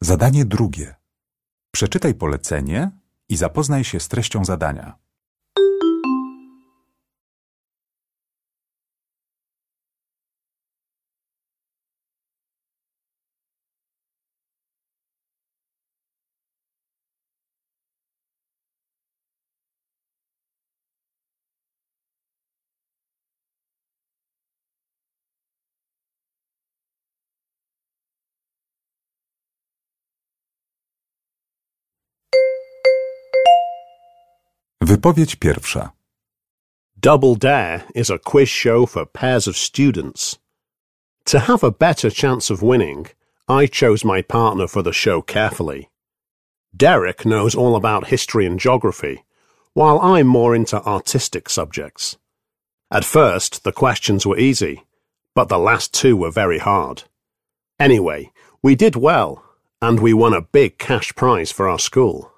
Zadanie drugie. Przeczytaj polecenie i zapoznaj się z treścią zadania. Wypowiedź pierwsza. Double Dare is a quiz show for pairs of students. To have a better chance of winning, I chose my partner for the show carefully. Derek knows all about history and geography, while I'm more into artistic subjects. At first, the questions were easy, but the last two were very hard. Anyway, we did well, and we won a big cash prize for our school.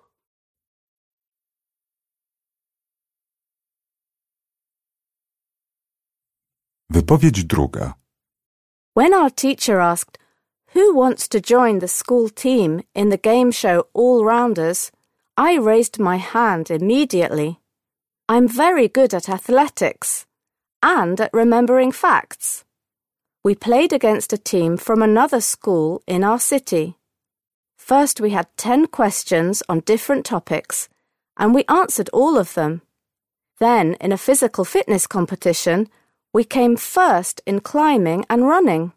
Wypowiedź druga. When our teacher asked, "Who wants to join the school team in the game show All Rounders?" I raised my hand immediately. I'm very good at athletics and at remembering facts. We played against a team from another school in our city. First we had 10 questions on different topics, and we answered all of them. Then, in a physical fitness competition, we came first in climbing and running.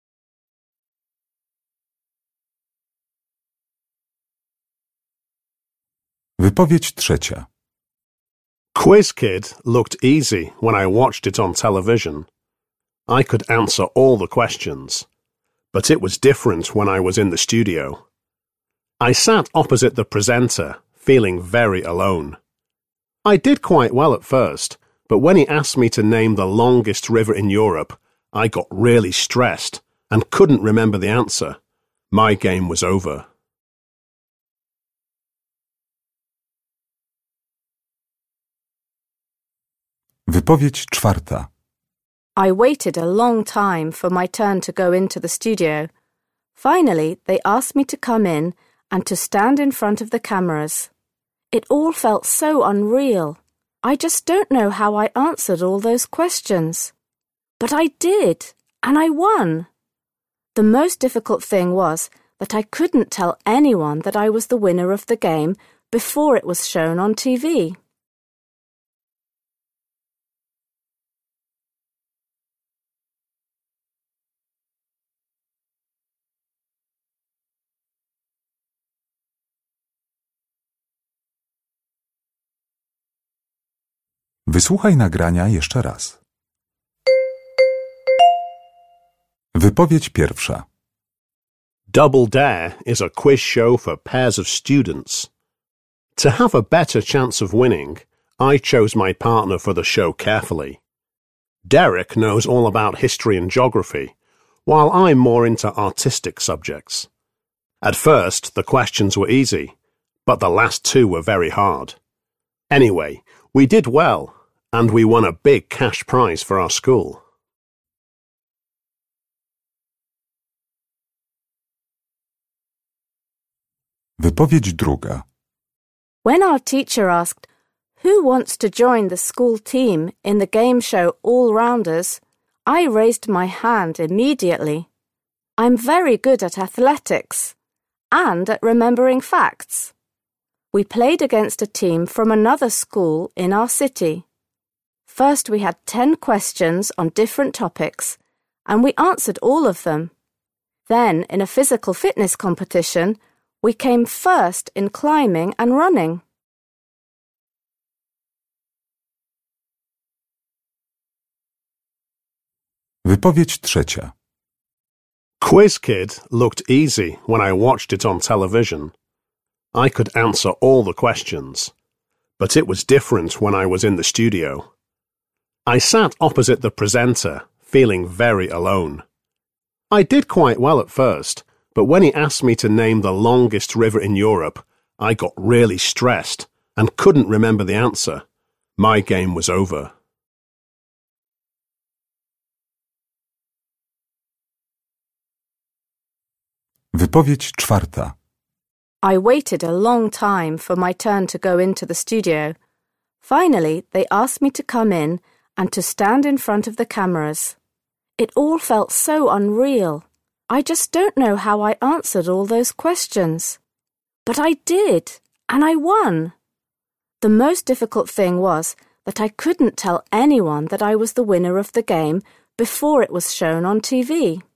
Wypowiedź trzecia. Quiz Kid looked easy when I watched it on television. I could answer all the questions, but it was different when I was in the studio. I sat opposite the presenter, feeling very alone. I did quite well at first, but when he asked me to name the longest river in Europe, I got really stressed and couldn't remember the answer. My game was over. Wypowiedź czwarta. I waited a long time for my turn to go into the studio. Finally, they asked me to come in and to stand in front of the cameras. It all felt so unreal. I just don't know how I answered all those questions. But I did, and I won. The most difficult thing was that I couldn't tell anyone that I was the winner of the game before it was shown on TV. Wysłuchaj nagrania jeszcze raz. Wypowiedź pierwsza. Double Dare is a quiz show for pairs of students. To have a better chance of winning, I chose my partner for the show carefully. Derek knows all about history and geography, while I'm more into artistic subjects. At first, the questions were easy, but the last two were very hard. Anyway, we did well, and we won a big cash prize for our school. Wypowiedź druga. When our teacher asked, "Who wants to join the school team in the game show All Rounders?" I raised my hand immediately. I'm very good at athletics and at remembering facts. We played against a team from another school in our city. First we had 10 questions on different topics, and we answered all of them. Then, in a physical fitness competition, we came first in climbing and running. Wypowiedź trzecia. Quiz Kid looked easy when I watched it on television. I could answer all the questions, but it was different when I was in the studio. I sat opposite the presenter, feeling very alone. I did quite well at first, but when he asked me to name the longest river in Europe, I got really stressed and couldn't remember the answer. My game was over. Wypowiedź czwarta. I waited a long time for my turn to go into the studio. Finally, they asked me to come in and to stand in front of the cameras. It all felt so unreal. I just don't know how I answered all those questions. But I did, and I won. The most difficult thing was that I couldn't tell anyone that I was the winner of the game before it was shown on TV.